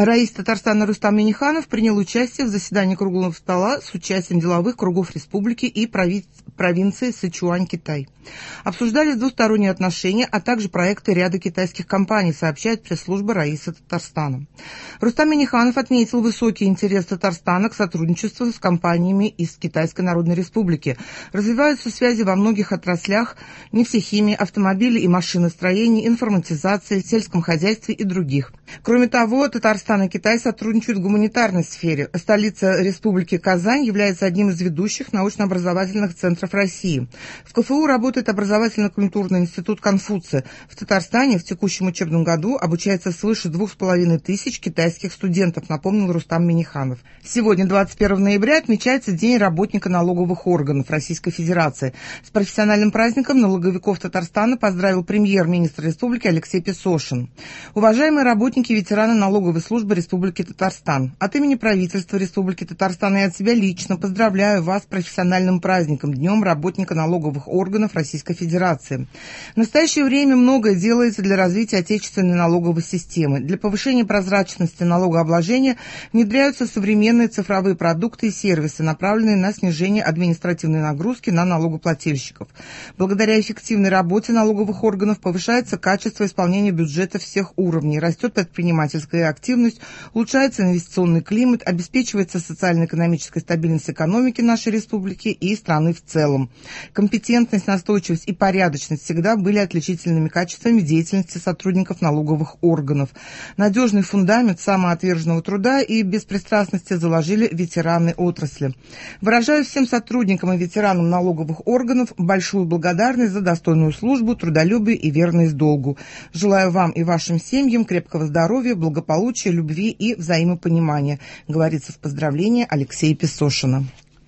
Раис Татарстана Рустам Минниханов принял участие в заседании круглого стола с участием деловых кругов республики и провинции Сычуань, Китай. Обсуждались двусторонние отношения, а также проекты ряда китайских компаний, сообщает пресс-служба Раиса Татарстана. Рустам Минниханов отметил высокий интерес Татарстана к сотрудничеству с компаниями из Китайской Народной Республики. Развиваются связи во многих отраслях: нефтехимии, автомобили и машиностроения, информатизации, сельском хозяйстве и других. Кроме того, Татарстан и Китай сотрудничают в гуманитарной сфере. Столица Республики Казань является одним из ведущих научно-образовательных центров России. В КФУ работает образовательно-культурный институт Конфуция. В Татарстане в текущем учебном году обучается свыше 2500 китайских студентов, напомнил Рустам Минниханов. Сегодня, 21 ноября, отмечается День работника налоговых органов Российской Федерации. С профессиональным праздником налоговиков Татарстана поздравил премьер-министр республики Алексей Песошин. Уважаемые работники и ветераны налоговой службы Республики Татарстан, от имени правительства Республики Татарстан и от себя лично поздравляю вас с профессиональным праздником, Днем работника налоговых органов Российской Федерации. В настоящее время многое делается для развития отечественной налоговой системы. Для повышения прозрачности налогообложения внедряются современные цифровые продукты и сервисы, направленные на снижение административной нагрузки на налогоплательщиков. Благодаря эффективной работе налоговых органов повышается качество исполнения бюджета всех уровней, растет предпринимательская активность, улучшается инвестиционный климат, обеспечивается социально-экономическая стабильность экономики нашей республики и страны в целом. Компетентность, настойчивость и порядочность всегда были отличительными качествами деятельности сотрудников налоговых органов. Надежный фундамент самоотверженного труда и беспристрастности заложили ветераны отрасли. Выражаю всем сотрудникам и ветеранам налоговых органов большую благодарность за достойную службу, трудолюбие и верность долгу. Желаю вам и вашим семьям крепкого здоровья, благополучия, любви и взаимопонимания, говорится в поздравлении Алексея Песошина.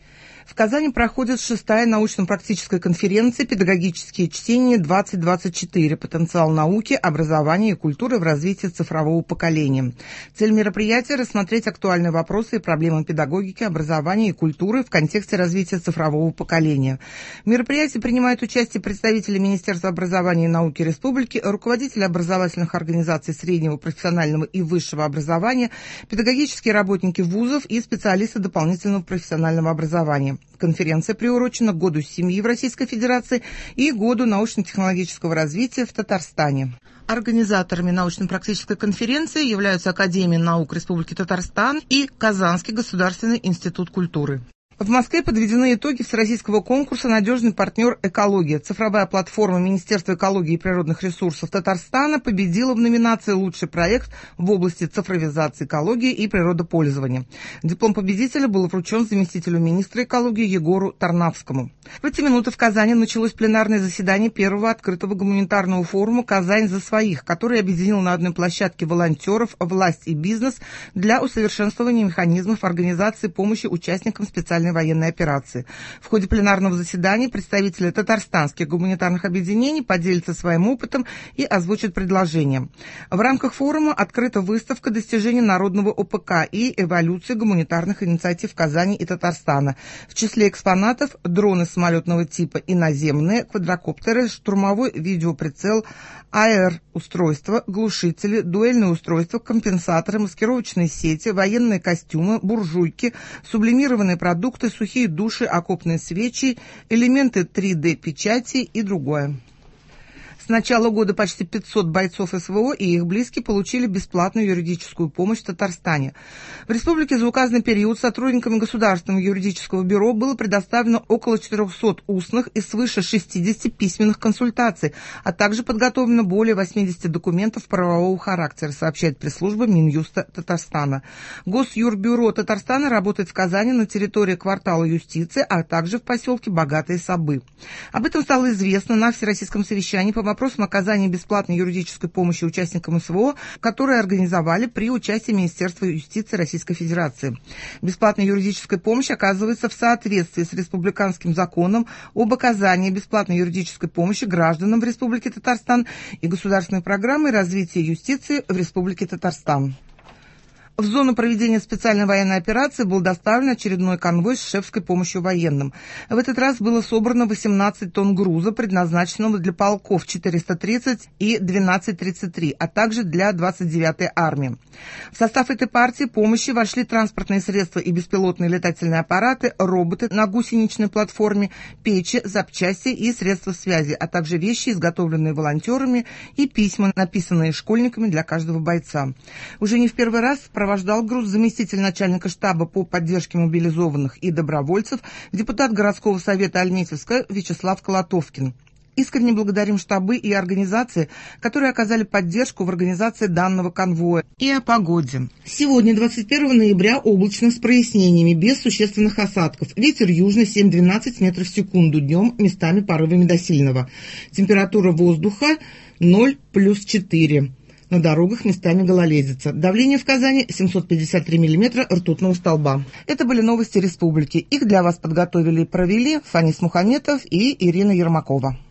В Казани проходит 6-я научно-практическая конференция «Педагогические чтения-2024. Потенциал науки, образования и культуры в развитии цифрового поколения». Цель мероприятия – рассмотреть актуальные вопросы и проблемы педагогики, образования и культуры в контексте развития цифрового поколения. В мероприятии принимают участие представители Министерства образования и науки Республики, руководители образовательных организаций среднего, профессионального и высшего образования, педагогические работники вузов и специалисты дополнительного профессионального образования. Конференция приурочена к Году семьи в Российской Федерации и Году научно-технологического развития в Татарстане. Организаторами научно-практической конференции являются Академия наук Республики Татарстан и Казанский государственный институт культуры. В Москве подведены итоги всероссийского конкурса «Надежный партнер экология». Цифровая платформа Министерства экологии и природных ресурсов Татарстана победила в номинации «Лучший проект в области цифровизации экологии и природопользования». Диплом победителя был вручен заместителю министра экологии Егору Тарнавскому. В эти минуты в Казани началось пленарное заседание первого открытого гуманитарного форума «Казань за своих», который объединил на одной площадке волонтеров, власть и бизнес для усовершенствования механизмов организации помощи участникам специальной военной операции. В ходе пленарного заседания представители татарстанских гуманитарных объединений поделятся своим опытом и озвучат предложения. В рамках форума открыта выставка достижений народного ОПК и эволюции гуманитарных инициатив Казани и Татарстана. В числе экспонатов дроны самолетного типа и наземные, квадрокоптеры, штурмовой видеоприцел, АР-устройства, глушители, дуэльные устройства, компенсаторы, маскировочные сети, военные костюмы, буржуйки, сублимированные продукты, сухие души, окопные свечи, элементы 3D-печати и другое. С начала года почти 500 бойцов СВО и их близкие получили бесплатную юридическую помощь в Татарстане. В республике за указанный период сотрудникам Государственного юридического бюро было предоставлено около 400 устных и свыше 60 письменных консультаций, а также подготовлено более 80 документов правового характера, сообщает пресс-служба Минюста Татарстана. Госюрбюро Татарстана работает в Казани на территории квартала юстиции, а также в поселке Богатые Сабы. Об этом стало известно на Всероссийском совещании по вопросам оказания бесплатной юридической помощи участникам СВО, которые организовали при участии Министерства юстиции Российской Федерации. Бесплатная юридическая помощь оказывается в соответствии с республиканским законом об оказании бесплатной юридической помощи гражданам в Республике Татарстан и государственной программой развития юстиции в Республике Татарстан. В зону проведения специальной военной операции был доставлен очередной конвой с шефской помощью военным. В этот раз было собрано 18 тонн груза, предназначенного для полков 430 и 1233, а также для 29-й армии. В состав этой партии помощи вошли транспортные средства и беспилотные летательные аппараты, роботы на гусеничной платформе, печи, запчасти и средства связи, а также вещи, изготовленные волонтерами, и письма, написанные школьниками для каждого бойца. Уже не в первый раз сопровождал груз заместитель начальника штаба по поддержке мобилизованных и добровольцев, депутат городского совета Альметьевска Вячеслав Колотовкин. Искренне благодарим штабы и организации, которые оказали поддержку в организации данного конвоя. И о погоде. Сегодня, 21 ноября, облачно с прояснениями, без существенных осадков. Ветер южный 7-12 метров в секунду, днем местами порывами до сильного. Температура воздуха 0 плюс 4. На дорогах местами гололедица. Давление в Казани 753 миллиметра ртутного столба. Это были новости республики. Их для вас подготовили и провели Фанис Мухаметов и Ирина Ермакова.